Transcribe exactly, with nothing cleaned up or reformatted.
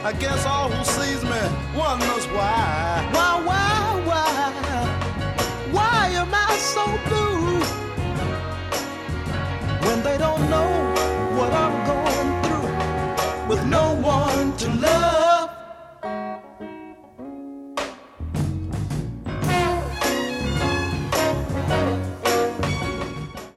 I guess all who sees me wonders why. Why, why, why? Why am I so blue? When they don't know what I'm going through, with no one to love.